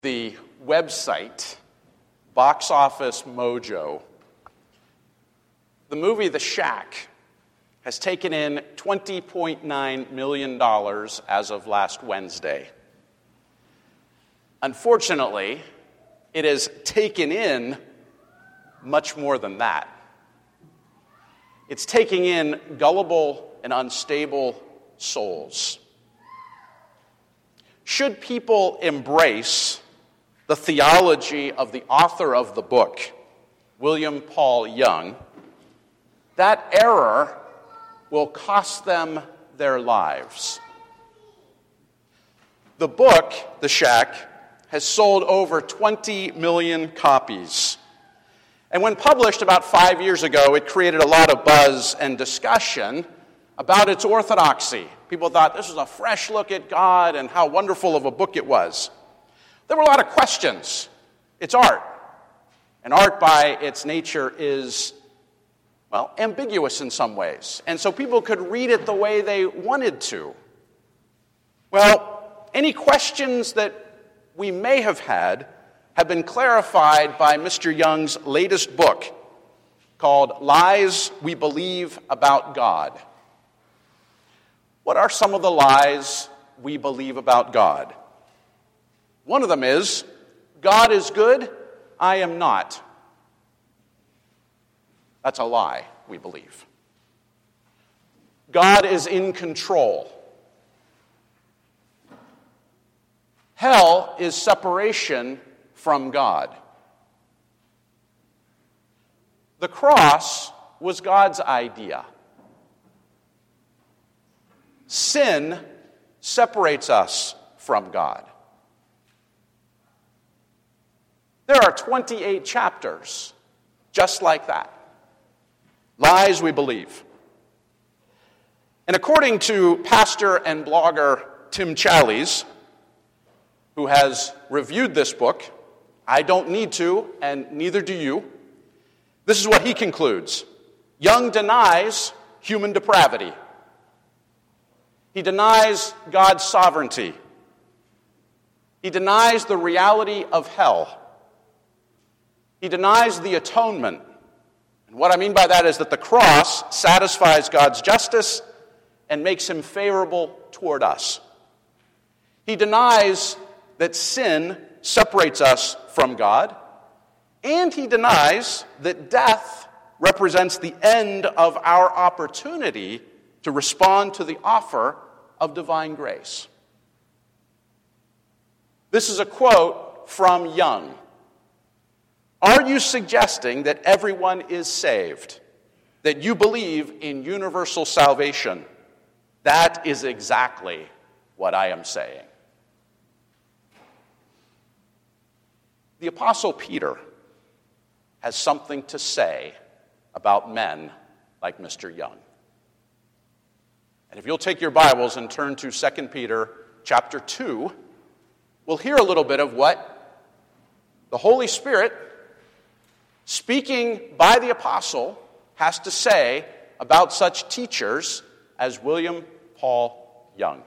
the website Box Office Mojo, the movie The Shack has taken in $20.9 million as of last Wednesday. Unfortunately, it has taken in much more than that. It's taking in gullible and unstable souls. Should people embrace the theology of the author of the book, William Paul Young, that error will cost them their lives. The book, The Shack, has sold over 20 million copies. And when published about 5 years ago, it created a lot of buzz and discussion about its orthodoxy. People thought this was a fresh look at God and how wonderful of a book it was. There were a lot of questions. It's art. And art by its nature is, well, ambiguous in some ways. And so people could read it the way they wanted to. Well, any questions that we may have had have been clarified by Mr. Young's latest book called Lies We Believe About God. What are some of the lies we believe about God? One of them is, God is good, I am not. That's a lie, we believe. God is in control. Hell is separation from God. The cross was God's idea. Sin separates us from God. There are 28 chapters just like that. Lies we believe. And according to pastor and blogger Tim Challies, who has reviewed this book, I don't need to, and neither do you, this is what he concludes. Young denies human depravity. He denies God's sovereignty. He denies the reality of hell. He denies the atonement. And what I mean by that is that the cross satisfies God's justice and makes him favorable toward us. He denies that sin separates us from God, and he denies that death represents the end of our opportunity to respond to the offer of divine grace. This is a quote from Young. Are you suggesting that everyone is saved? That you believe in universal salvation? That is exactly what I am saying. The Apostle Peter has something to say about men like Mr. Young. And if you'll take your Bibles and turn to 2 Peter chapter 2, we'll hear a little bit of what the Holy Spirit, speaking by the apostle, has to say about such teachers as William Paul Young.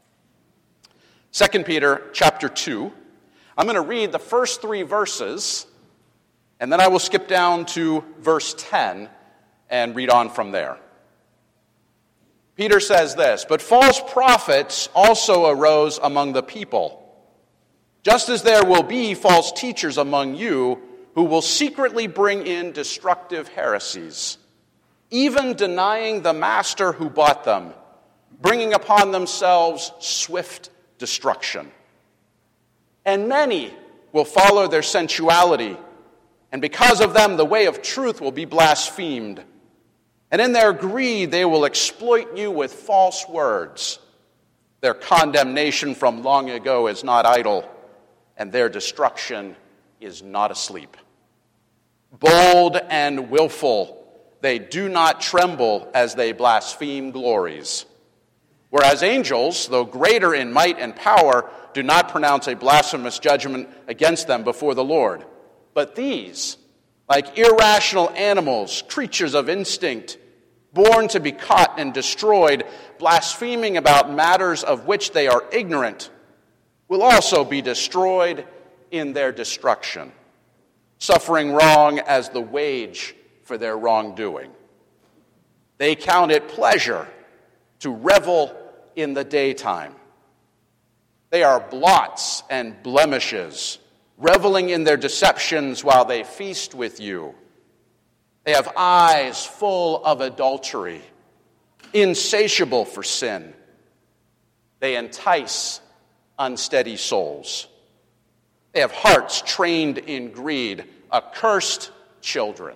2 Peter chapter 2. I'm going to read the first 3 verses, and then I will skip down to verse 10 and read on from there. Peter says this, "But false prophets also arose among the people, just as there will be false teachers among you who will secretly bring in destructive heresies, even denying the master who bought them, bringing upon themselves swift destruction. And many will follow their sensuality, and because of them the way of truth will be blasphemed. And in their greed they will exploit you with false words. Their condemnation from long ago is not idle, and their destruction is not asleep. Bold and willful, they do not tremble as they blaspheme glories. Whereas angels, though greater in might and power, do not pronounce a blasphemous judgment against them before the Lord. But these, like irrational animals, creatures of instinct, born to be caught and destroyed, blaspheming about matters of which they are ignorant, will also be destroyed in their destruction, suffering wrong as the wage for their wrongdoing. They count it pleasure to revel in the daytime. They are blots and blemishes, reveling in their deceptions while they feast with you. They have eyes full of adultery, insatiable for sin. They entice unsteady souls. They have hearts trained in greed, accursed children.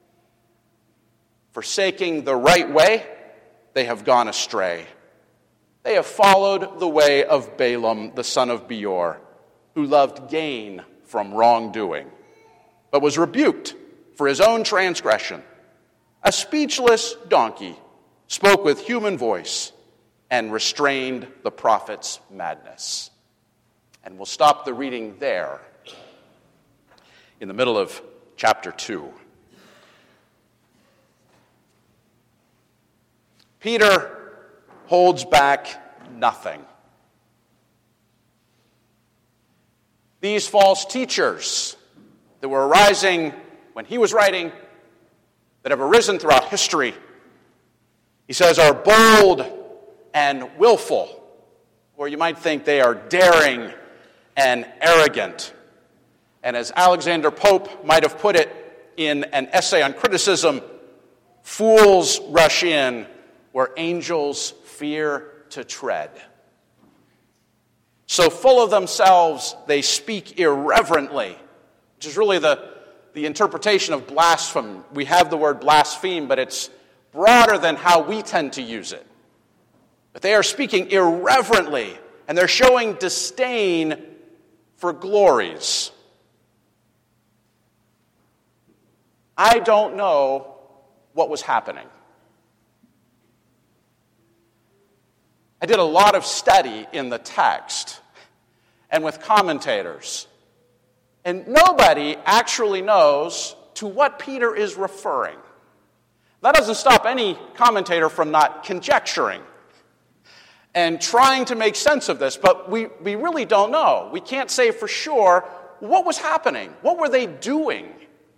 Forsaking the right way, they have gone astray. They have followed the way of Balaam, the son of Beor, who loved gain from wrongdoing, but was rebuked for his own transgression. A speechless donkey spoke with human voice and restrained the prophet's madness. And we'll stop the reading there in the middle of chapter 2. Peter holds back nothing. These false teachers that were arising when he was writing, that have arisen throughout history, he says, are bold and willful, or you might think they are daring and arrogant. And as Alexander Pope might have put it in an essay on criticism, fools rush in where angels fear to tread. So full of themselves, they speak irreverently, which is really the interpretation of blasphemy. We have the word blaspheme, but it's broader than how we tend to use it. But they are speaking irreverently, and they're showing disdain for glories. I don't know what was happening. I did a lot of study in the text and with commentators, and nobody actually knows to what Peter is referring. That doesn't stop any commentator from not conjecturing and trying to make sense of this, but we really don't know. We can't say for sure what was happening. What were they doing?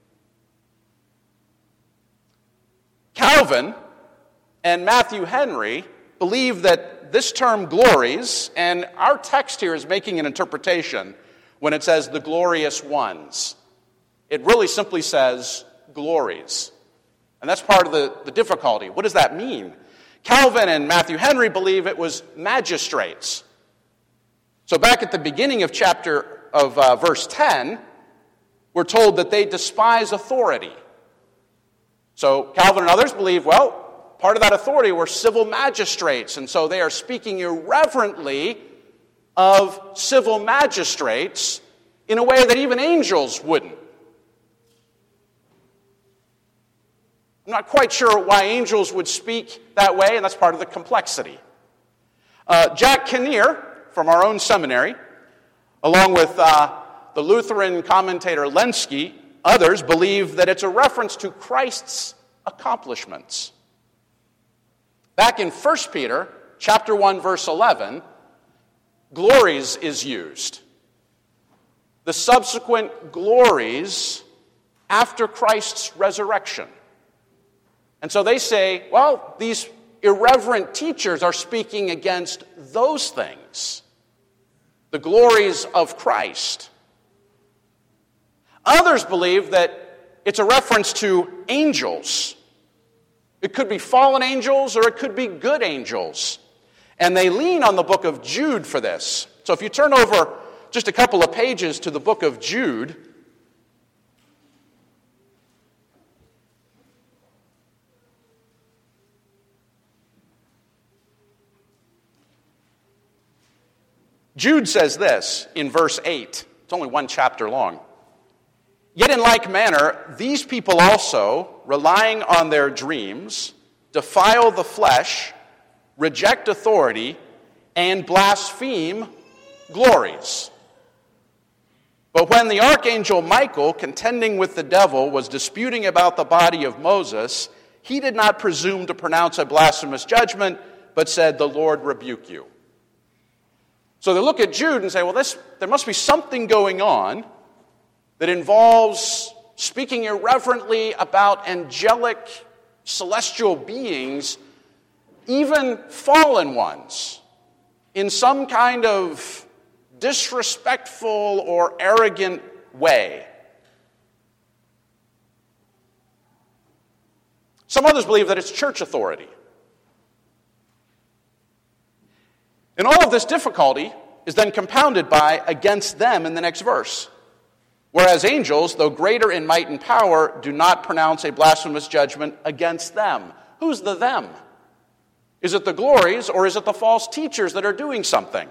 Calvin and Matthew Henry believe that this term glories, and our text here is making an interpretation when it says the glorious ones. It really simply says glories. And that's part of the difficulty. What does that mean? Calvin and Matthew Henry believe it was magistrates. So back at the beginning of verse 10, we're told that they despise authority. So Calvin and others believe, well, part of that authority were civil magistrates, and so they are speaking irreverently of civil magistrates in a way that even angels wouldn't. I'm not quite sure why angels would speak that way, and that's part of the complexity. Jack Kinnear, from our own seminary, along with the Lutheran commentator Lenski, others believe that it's a reference to Christ's accomplishments. Back in 1 Peter, chapter 1, verse 11, glories is used. The subsequent glories after Christ's resurrection. And so they say, well, these irreverent teachers are speaking against those things, the glories of Christ. Others believe that it's a reference to angels. It could be fallen angels or it could be good angels. And they lean on the book of Jude for this. So if you turn over just a couple of pages to the book of Jude, Jude says this in verse 8. It's only one chapter long. Yet in like manner, these people also, relying on their dreams, defile the flesh, reject authority, and blaspheme glories. But when the archangel Michael, contending with the devil, was disputing about the body of Moses, he did not presume to pronounce a blasphemous judgment, but said, "The Lord rebuke you." So they look at Jude and say, well, there must be something going on that involves speaking irreverently about angelic, celestial beings, even fallen ones, in some kind of disrespectful or arrogant way. Some others believe that it's church authority. And all of this difficulty is then compounded by against them in the next verse. Whereas angels, though greater in might and power, do not pronounce a blasphemous judgment against them. Who's the them? Is it the glories or is it the false teachers that are doing something?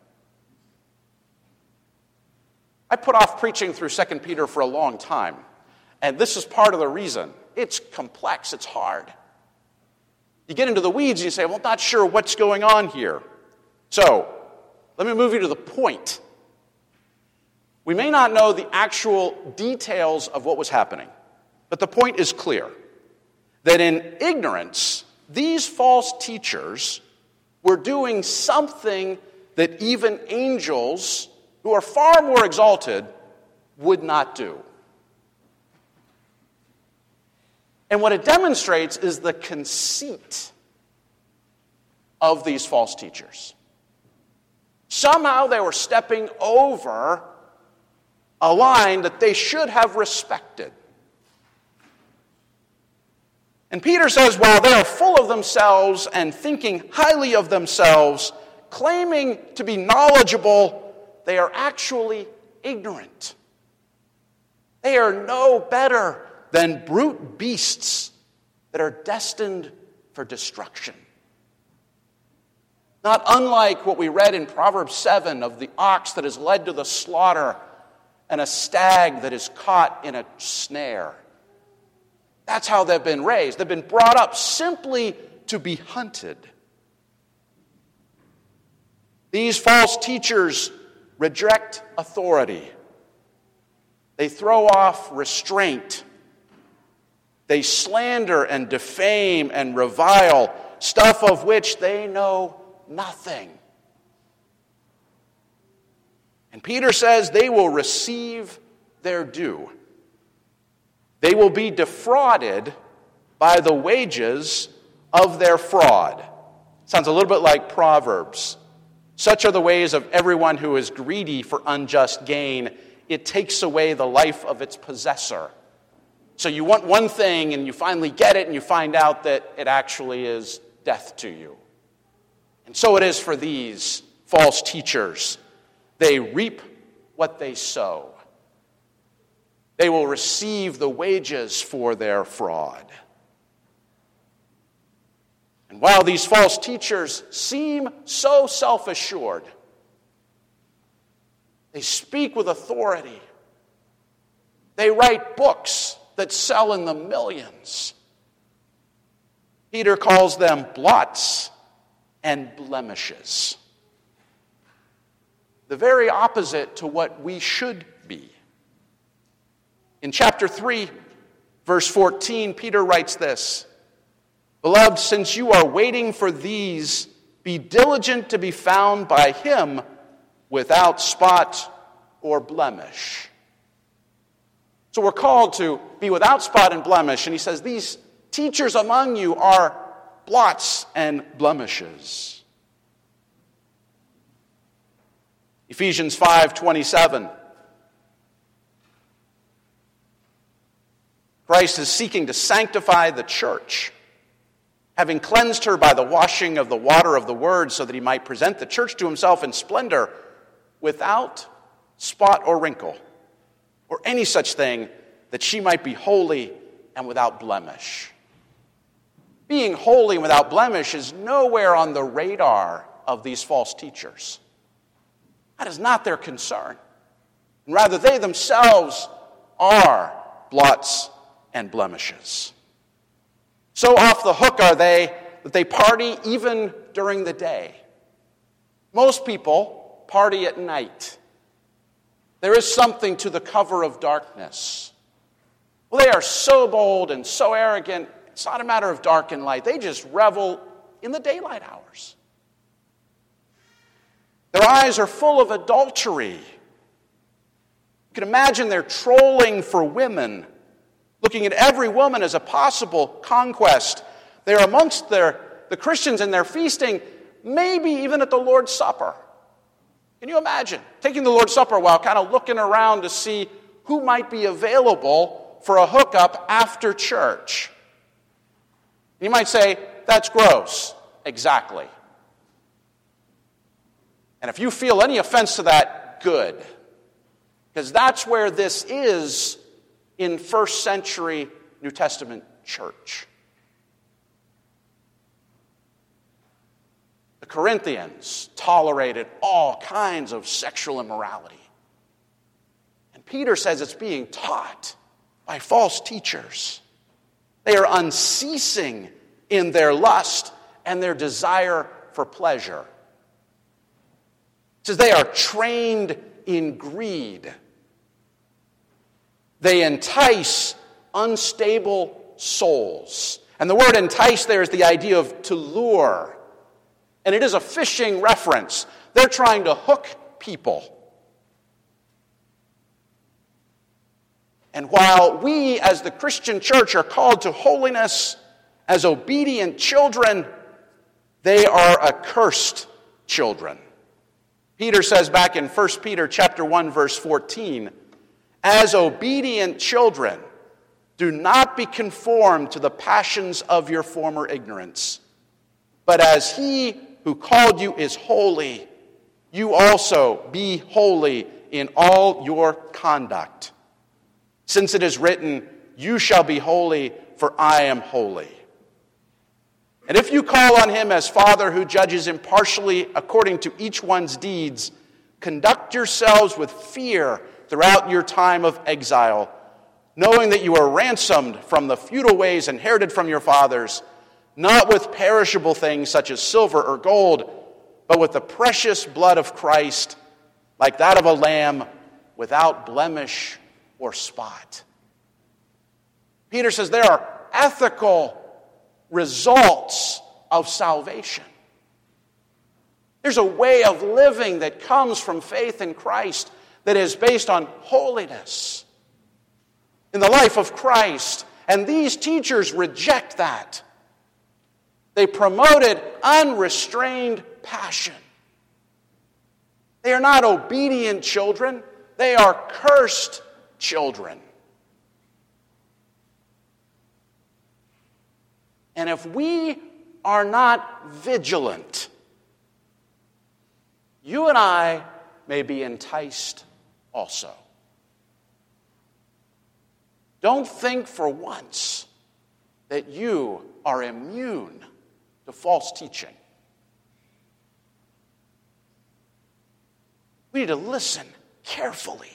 I put off preaching through 2 Peter for a long time, and this is part of the reason. It's complex, it's hard. You get into the weeds and you say, well, I'm not sure what's going on here. So, let me move you to the point. We may not know the actual details of what was happening, but the point is clear. That in ignorance, these false teachers were doing something that even angels, who are far more exalted, would not do. And what it demonstrates is the conceit of these false teachers. Somehow they were stepping over a line that they should have respected. And Peter says, while they are full of themselves and thinking highly of themselves, claiming to be knowledgeable, they are actually ignorant. They are no better than brute beasts that are destined for destruction. Not unlike what we read in Proverbs 7 of the ox that is led to the slaughter and a stag that is caught in a snare. That's how they've been raised. They've been brought up simply to be hunted. These false teachers reject authority. They throw off restraint. They slander and defame and revile, stuff of which they know nothing. And Peter says they will receive their due. They will be defrauded by the wages of their fraud. Sounds a little bit like Proverbs. Such are the ways of everyone who is greedy for unjust gain. It takes away the life of its possessor. So you want one thing and you finally get it and you find out that it actually is death to you. And so it is for these false teachers. They reap what they sow. They will receive the wages for their fraud. And while these false teachers seem so self-assured, they speak with authority. They write books that sell in the millions. Peter calls them blots and blemishes. The very opposite to what we should be. In chapter 3, verse 14, Peter writes this, "Beloved, since you are waiting for these, be diligent to be found by him without spot or blemish." So we're called to be without spot and blemish. And he says, these teachers among you are blots and blemishes. Ephesians 5:27. Christ is seeking to sanctify the church, having cleansed her by the washing of the water of the word, so that he might present the church to himself in splendor, without spot or wrinkle, or any such thing, that she might be holy and without blemish. Being holy and without blemish is nowhere on the radar of these false teachers. That is not their concern. And rather, they themselves are blots and blemishes. So off the hook are they that they party even during the day. Most people party at night. There is something to the cover of darkness. Well, they are so bold and so arrogant, it's not a matter of dark and light. They just revel in the daylight hours. Their eyes are full of adultery. You can imagine they're trolling for women, looking at every woman as a possible conquest. They're amongst the Christians, and they're feasting, maybe even at the Lord's Supper. Can you imagine taking the Lord's Supper while kind of looking around to see who might be available for a hookup after church? You might say, that's gross. Exactly. And if you feel any offense to that, good. Because that's where this is in first century New Testament church. The Corinthians tolerated all kinds of sexual immorality. And Peter says it's being taught by false teachers. They are unceasing in their lust and their desire for pleasure. It says they are trained in greed. They entice unstable souls. And the word entice there is the idea of to lure. And it is a fishing reference. They're trying to hook people. And while we as the Christian church are called to holiness as obedient children, they are accursed children. Peter says back in 1 Peter chapter 1, verse 14, as obedient children, do not be conformed to the passions of your former ignorance, but as he who called you is holy, you also be holy in all your conduct. Since it is written, you shall be holy, for I am holy. And if you call on him as Father who judges impartially according to each one's deeds, conduct yourselves with fear throughout your time of exile, knowing that you are ransomed from the futile ways inherited from your fathers, not with perishable things such as silver or gold, but with the precious blood of Christ, like that of a lamb without blemish or spot. Peter says there are ethical results of salvation. There's a way of living that comes from faith in Christ that is based on holiness in the life of Christ. And these teachers reject that. They promoted unrestrained passion. They are not obedient children. They are cursed children. And if we are not vigilant, you and I may be enticed also. Don't think for once that you are immune to false teaching. We need to listen carefully.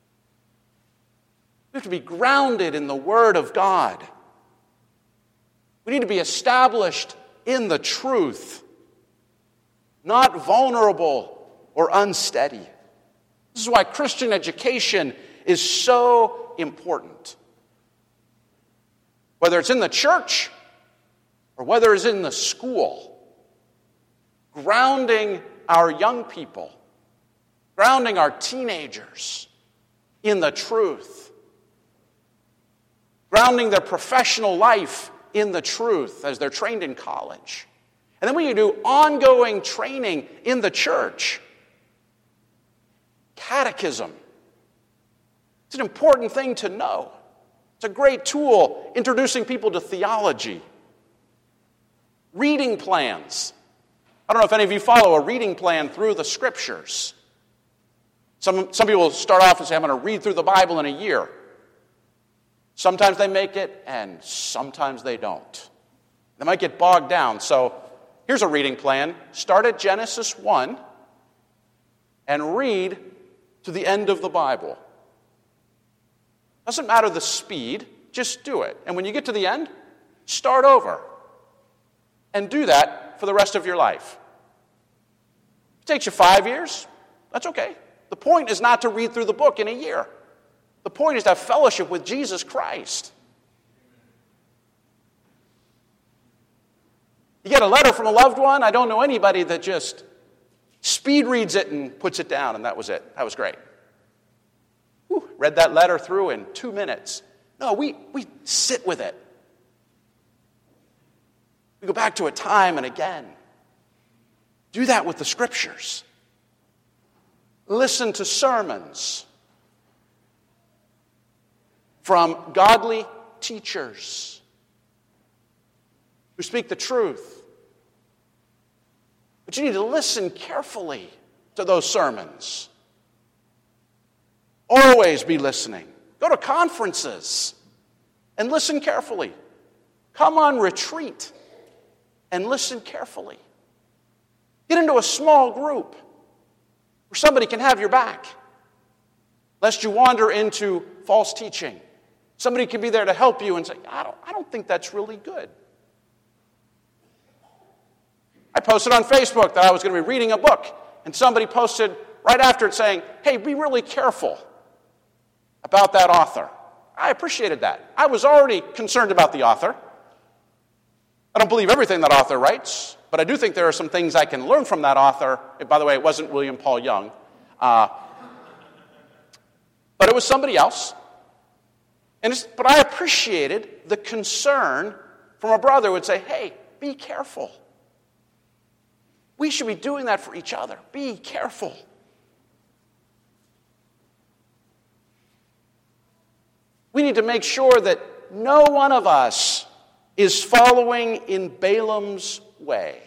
We have to be grounded in the Word of God. We need to be established in the truth, not vulnerable or unsteady. This is why Christian education is so important. Whether it's in the church or whether it's in the school, grounding our young people, grounding our teenagers in the truth, grounding their professional life in the truth as they're trained in college. And then we can do ongoing training in the church. Catechism. It's an important thing to know. It's a great tool introducing people to theology. Reading plans. I don't know if any of you follow a reading plan through the Scriptures. Some people start off and say, I'm going to read through the Bible in a year. Sometimes they make it, and sometimes they don't. They might get bogged down. So here's a reading plan. Start at Genesis 1 and read to the end of the Bible. Doesn't matter the speed, just do it. And when you get to the end, start over. And do that for the rest of your life. If it takes you 5 years, that's okay. The point is not to read through the book in a year. The point is to have fellowship with Jesus Christ. You get a letter from a loved one. I don't know anybody that just speed reads it and puts it down, and that was it. That was great. Whew, read that letter through in 2 minutes. No, we sit with it. We go back to it time and again. Do that with the Scriptures. Listen to sermons from godly teachers who speak the truth. But you need to listen carefully to those sermons. Always be listening. Go to conferences and listen carefully. Come on retreat and listen carefully. Get into a small group where somebody can have your back, lest you wander into false teaching. Somebody can be there to help you and say, I don't think that's really good. I posted on Facebook that I was going to be reading a book, and somebody posted right after it saying, hey, be really careful about that author. I appreciated that. I was already concerned about the author. I don't believe everything that author writes, but I do think there are some things I can learn from that author. By the way, it wasn't William Paul Young. But it was somebody else. But I appreciated the concern from a brother who would say, hey, be careful. We should be doing that for each other. Be careful. We need to make sure that no one of us is following in Balaam's way.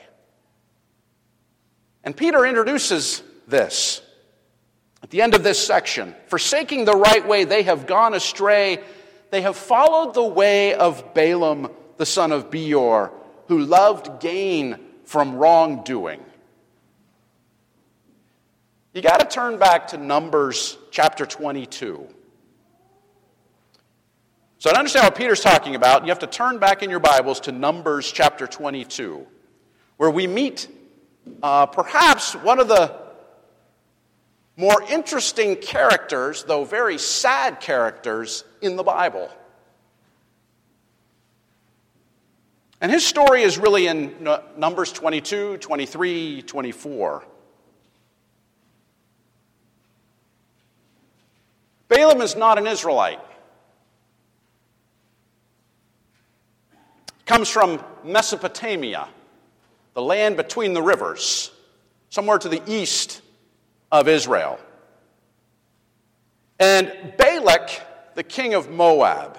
And Peter introduces this at the end of this section. Forsaking the right way, they have gone astray. They have followed the way of Balaam, the son of Beor, who loved gain from wrongdoing. You got to turn back to Numbers chapter 22. So to understand what Peter's talking about, you have to turn back in your Bibles to Numbers chapter 22, where we meet perhaps one of the more interesting characters, though very sad characters, in the Bible. And his story is really in Numbers 22, 23, 24. Balaam is not an Israelite. Comes from Mesopotamia, the land between the rivers, somewhere to the east of Israel. And Balak, the king of Moab,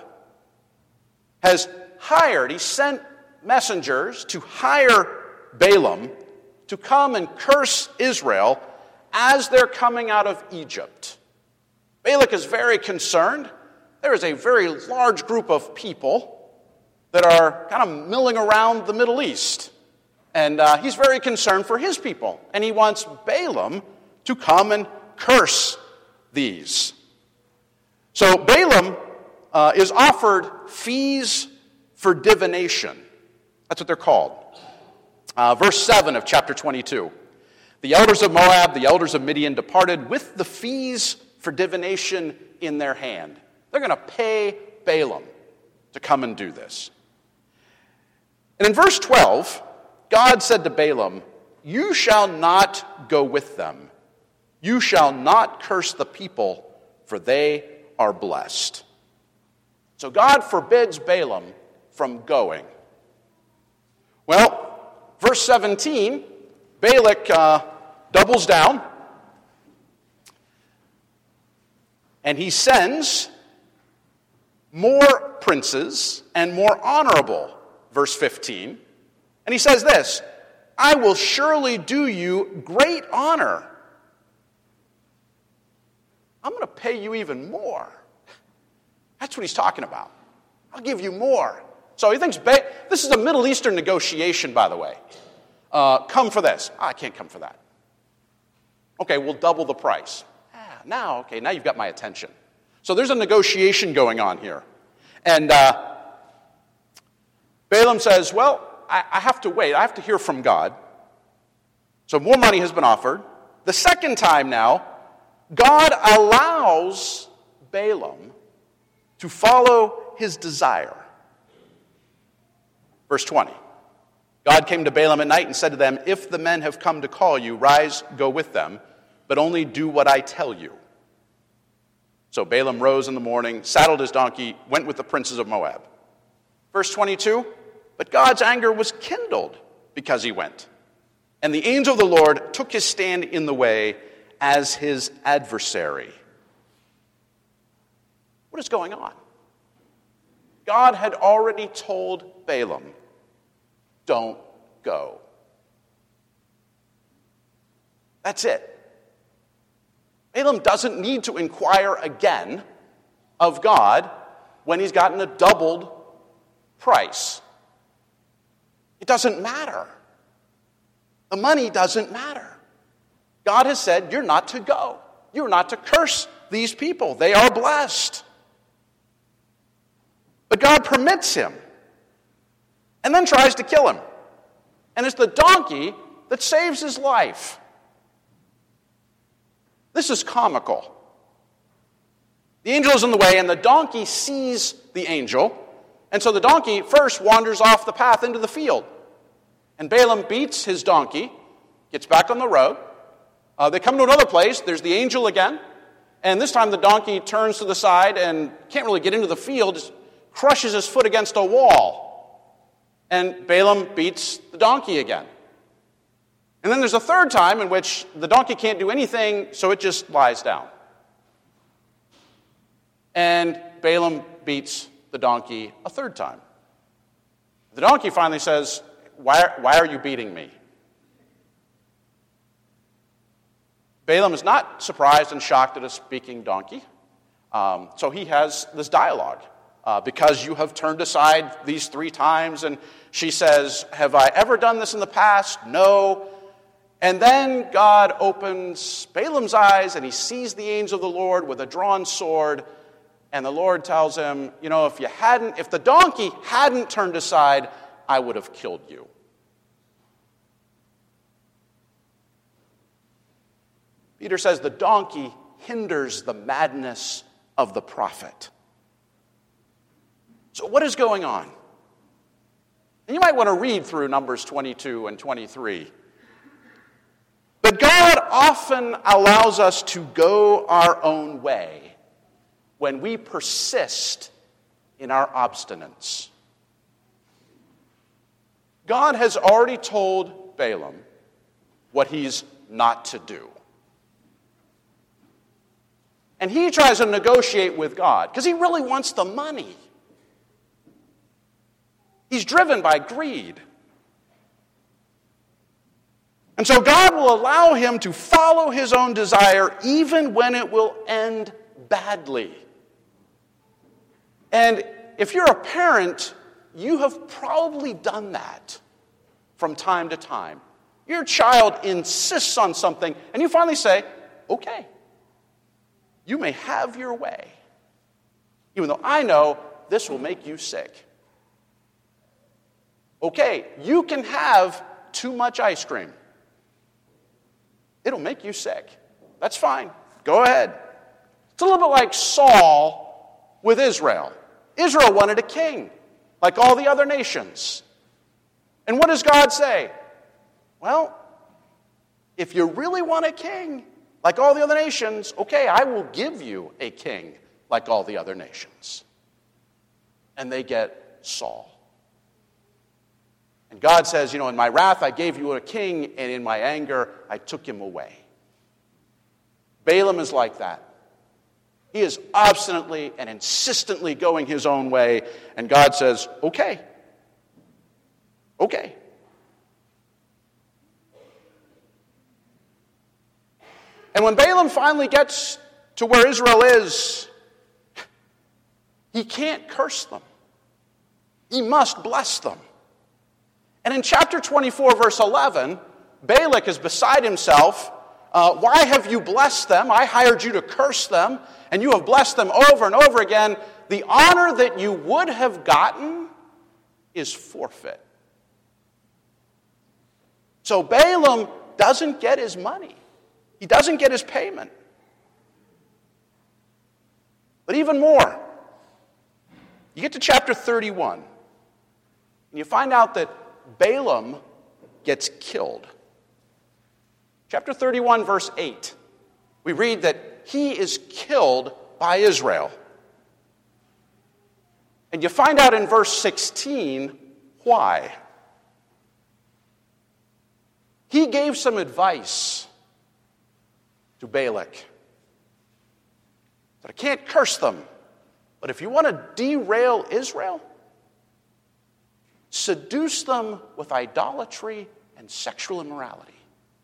he sent messengers to hire Balaam to come and curse Israel as they're coming out of Egypt. Balak is very concerned. There is a very large group of people that are kind of milling around the Middle East. And he's very concerned for his people. And he wants Balaam to come and curse these. So Balaam is offered fees for divination. That's what they're called. Verse 7 of chapter 22. The elders of Moab, the elders of Midian departed with the fees for divination in their hand. They're going to pay Balaam to come and do this. And in verse 12, God said to Balaam, you shall not go with them. You shall not curse the people, for they are blessed. So God forbids Balaam from going. Well, verse 17, Balak doubles down, and he sends more princes and more honorable. Verse 15, and he says this, I will surely do you great honor. I'm going to pay you even more. That's what he's talking about. I'll give you more. So he thinks, this is a Middle Eastern negotiation, by the way. Come for this. I can't come for that. Okay, we'll double the price. Now you've got my attention. So there's a negotiation going on here. And Balaam says, well, I have to wait. I have to hear from God. So more money has been offered. The second time now, God allows Balaam to follow his desire. Verse 20. God came to Balaam at night and said to them, "If the men have come to call you, rise, go with them, but only do what I tell you." So Balaam rose in the morning, saddled his donkey, went with the princes of Moab. Verse 22, but God's anger was kindled because he went. And the angel of the Lord took his stand in the way as his adversary. What is going on? God had already told Balaam, don't go. That's it. Balaam doesn't need to inquire again of God when he's gotten a doubled price. It doesn't matter. The money doesn't matter. God has said, you're not to go. You're not to curse these people. They are blessed. But God permits him and then tries to kill him. And it's the donkey that saves his life. This is comical. The angel is in the way, and the donkey sees the angel. And so the donkey first wanders off the path into the field. And Balaam beats his donkey, gets back on the road. They come to another place. There's the angel again. And this time the donkey turns to the side and can't really get into the field, just crushes his foot against a wall. And Balaam beats the donkey again. And then there's a third time in which the donkey can't do anything, so it just lies down. And Balaam beats the donkey a third time. The donkey finally says, why are you beating me? Balaam is not surprised and shocked at a speaking donkey. So he has this dialogue. Because you have turned aside these 3 times. And she says, have I ever done this in the past? No. And then God opens Balaam's eyes and he sees the angel of the Lord with a drawn sword. And the Lord tells him, if the donkey hadn't turned aside, I would have killed you. Peter says the donkey hinders the madness of the prophet. So what is going on? And you might want to read through Numbers 22 and 23. But God often allows us to go our own way when we persist in our obstinance. God has already told Balaam what he's not to do. And he tries to negotiate with God because he really wants the money. He's driven by greed. And so God will allow him to follow his own desire even when it will end badly. And if you're a parent, you have probably done that from time to time. Your child insists on something, and you finally say, okay, you may have your way, even though I know this will make you sick. Okay, you can have too much ice cream. It'll make you sick. That's fine. Go ahead. It's a little bit like Saul with Israel. Israel wanted a king, like all the other nations. And what does God say? Well, if you really want a king, like all the other nations, okay, I will give you a king, like all the other nations. And they get Saul. And God says, in my wrath I gave you a king, and in my anger I took him away. Balaam is like that. He is obstinately and insistently going his own way, and God says, okay. Okay. And when Balaam finally gets to where Israel is, he can't curse them. He must bless them. And in chapter 24, verse 11, Balak is beside himself. Why have you blessed them? I hired you to curse them, and you have blessed them over and over again. The honor that you would have gotten is forfeit. So Balaam doesn't get his money. He doesn't get his payment. But even more, you get to chapter 31, and you find out that Balaam gets killed. Chapter 31, verse 8, we read that he is killed by Israel. And you find out in verse 16 why. He gave some advice to Balak. That I can't curse them, but if you want to derail Israel, seduce them with idolatry and sexual immorality.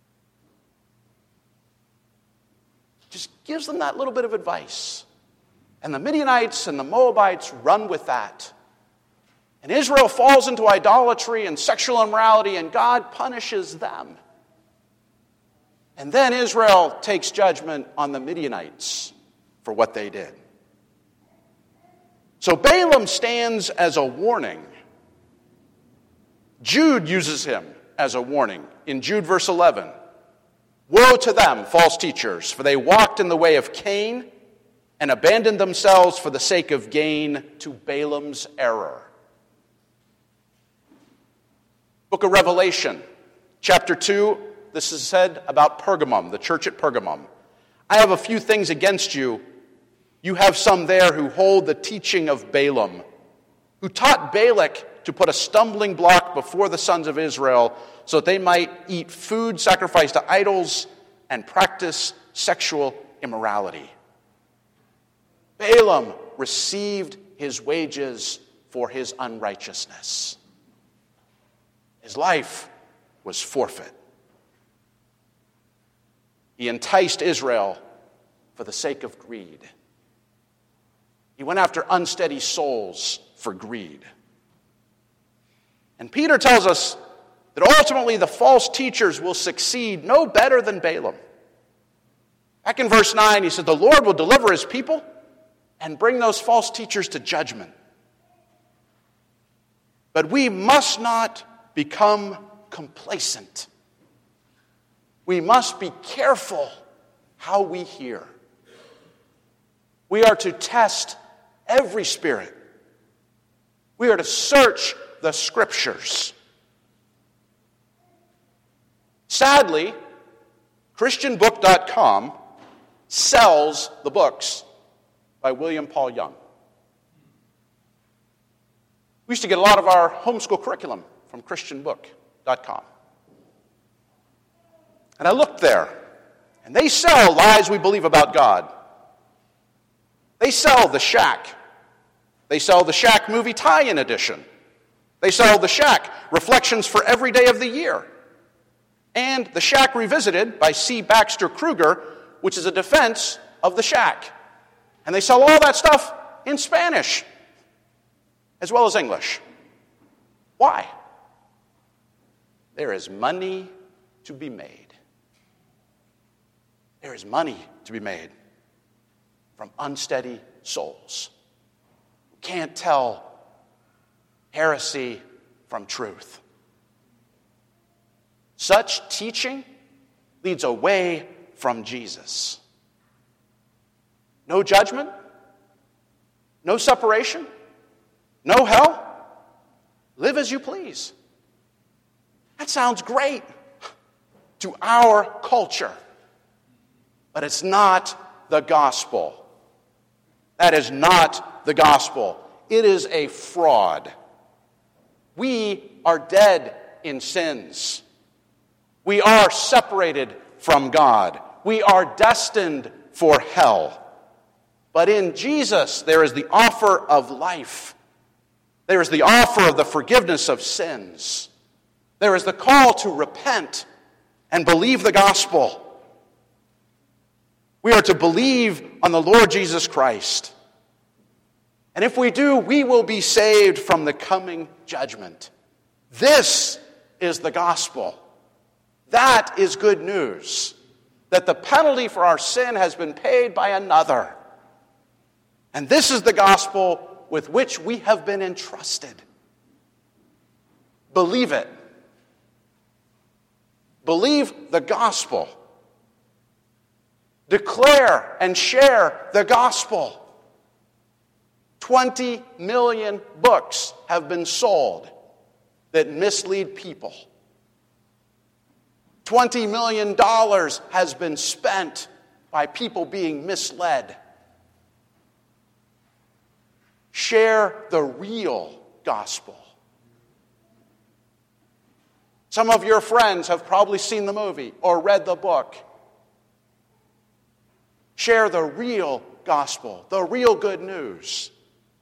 Just gives them that little bit of advice. And the Midianites and the Moabites run with that. And Israel falls into idolatry and sexual immorality, and God punishes them. And then Israel takes judgment on the Midianites for what they did. So Balaam stands as a warning. Jude uses him as a warning. In Jude verse 11, "Woe to them, false teachers, for they walked in the way of Cain and abandoned themselves for the sake of gain to Balaam's error." Book of Revelation, chapter 2, this is said about Pergamum, the church at Pergamum. "I have a few things against you. You have some there who hold the teaching of Balaam, who taught Balak to put a stumbling block before the sons of Israel so that they might eat food sacrificed to idols and practice sexual immorality." Balaam received his wages for his unrighteousness. His life was forfeit. He enticed Israel for the sake of greed. He went after unsteady souls for greed. And Peter tells us that ultimately the false teachers will succeed no better than Balaam. Back in verse 9, he said, "The Lord will deliver his people and bring those false teachers to judgment." But we must not become complacent. We must be careful how we hear. We are to test every spirit. We are to search the Scriptures. Sadly, ChristianBook.com sells the books by William Paul Young. We used to get a lot of our homeschool curriculum from ChristianBook.com. And I looked there, and they sell Lies We Believe About God. They sell The Shack. They sell The Shack Movie Tie-In Edition. They sell The Shack Reflections for Every Day of the Year. And The Shack Revisited by C. Baxter Kruger, which is a defense of The Shack. And they sell all that stuff in Spanish, as well as English. Why? There is money to be made. There is money to be made from unsteady souls who can't tell heresy from truth. Such teaching leads away from Jesus. No judgment, no separation, no hell. Live as you please. That sounds great to our culture, but it's not the gospel. That is not the gospel. It is a fraud. We are dead in sins. We are separated from God. We are destined for hell. But in Jesus, there is the offer of life. There is the offer of the forgiveness of sins. There is the call to repent and believe the gospel. We are to believe on the Lord Jesus Christ. And if we do, we will be saved from the coming judgment. This is the gospel. That is good news. That the penalty for our sin has been paid by another. And this is the gospel with which we have been entrusted. Believe it. Believe the gospel. Declare and share the gospel. 20 million books have been sold. that mislead people. $20 million has been spent by people being misled. Share the real gospel. Some of your friends have probably seen the movie or read the book. Share the real gospel, the real good news.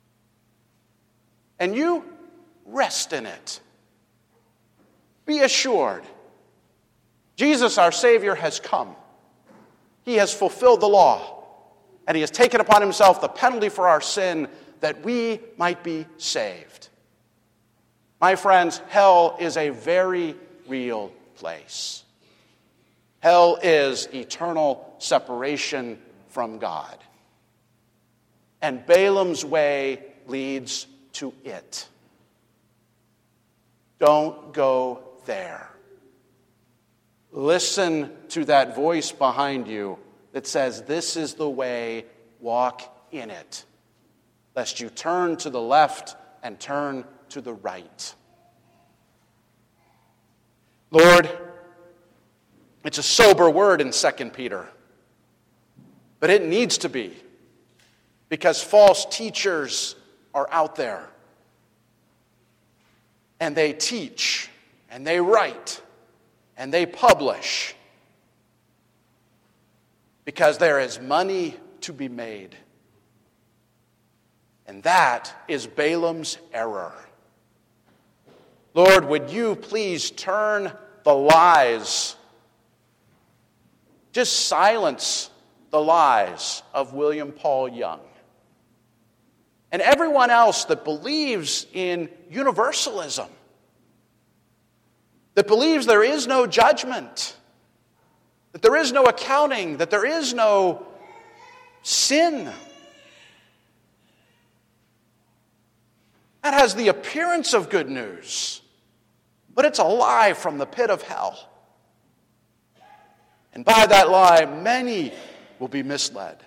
And you rest in it. Be assured, Jesus, our Savior, has come. He has fulfilled the law, and he has taken upon himself the penalty for our sin that we might be saved. My friends, hell is a very real place. Hell is eternal separation from God. And Balaam's way leads to it. Don't go there. Listen to that voice behind you that says, this is the way, walk in it, lest you turn to the left and turn to the right. Lord, it's a sober word in 2 Peter, but it needs to be, because false teachers are out there, and they teach, and they write, and they publish, because there is money to be made. And that is Balaam's error. Lord, would you please turn the lies, just silence the lies of William Paul Young and everyone else that believes in universalism, that believes there is no judgment, that there is no accounting, that there is no sin. That has the appearance of good news, but it's a lie from the pit of hell. And by that lie, many will be misled.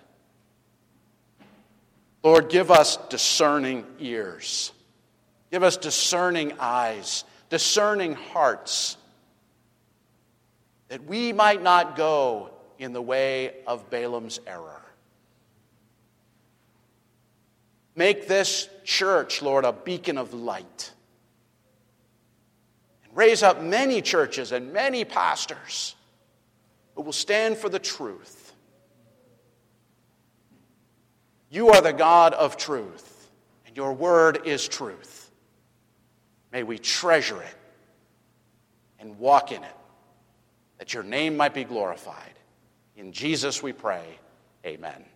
Lord, give us discerning ears. Give us discerning eyes, discerning hearts, that we might not go in the way of Balaam's error. Make this church, Lord, a beacon of light. And raise up many churches and many pastors who will stand for the truth. You are the God of truth, and your word is truth. May we treasure it and walk in it, that your name might be glorified. In Jesus we pray, amen.